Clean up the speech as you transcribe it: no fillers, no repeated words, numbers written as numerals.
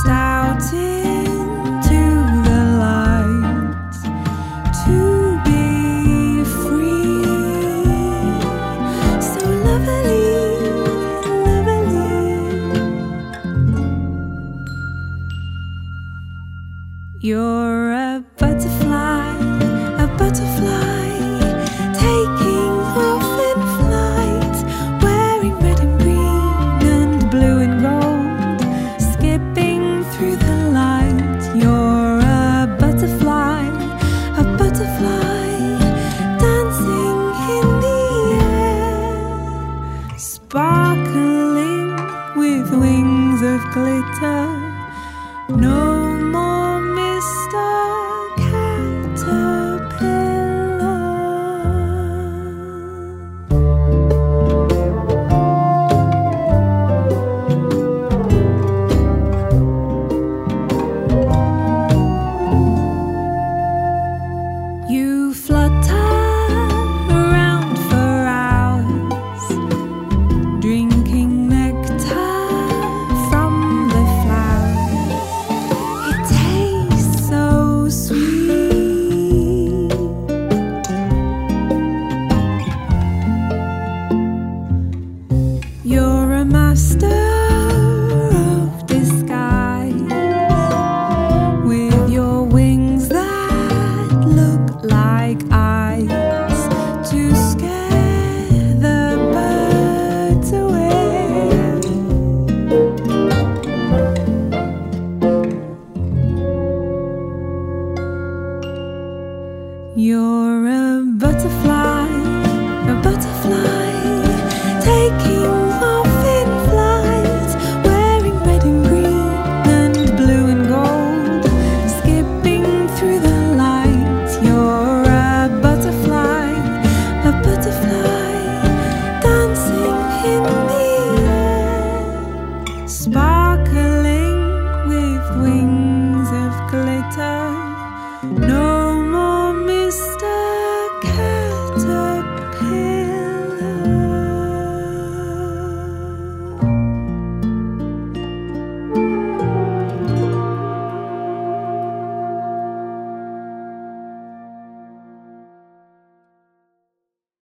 burst out into the light to be free. So lovely, lovely. You're a butterfly, taking off in flight, wearing red and green and blue and gold, skipping through the light. You're a butterfly, dancing in the air, sparkling with wings of glitter. No more Mr. Caterpillar. You flutter around for hours, drinking nectar from the flowers. It tastes so sweet. You're a master of disguise, with your wings that look like eyes, to scare the birds away. You're a butterfly, taking off in flight, wearing red and green and blue and gold, skipping through the light. You're a butterfly, dancing in the air, sparkling with wings of glitter. No